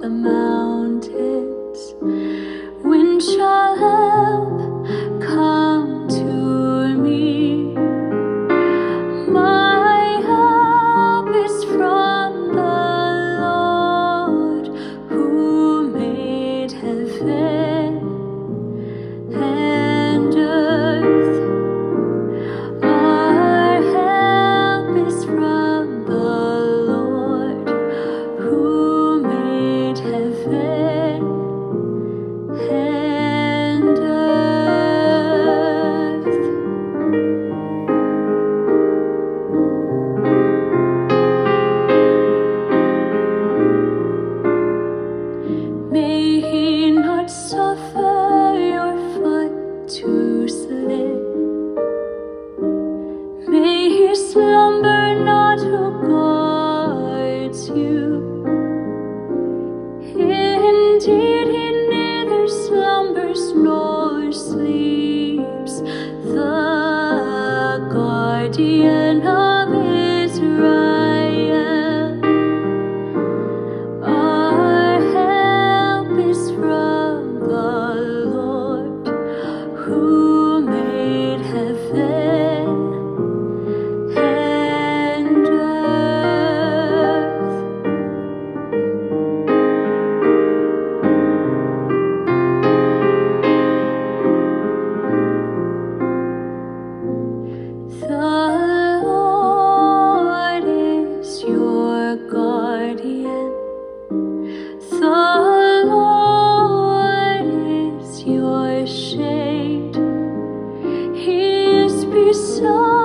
the mountains. When shall help come to me? My help is from the Lord who made heaven and earth. Our help is from the Lord who made heaven and earth. May he not suffer your foot to slip. May he slumber not who guards you. Indeed, he neither slumbers nor sleeps, the guardian of Israel. Our help is from the Lord who made heaven and earth. The Lord is your guardian. The Lord is your shade. He is beside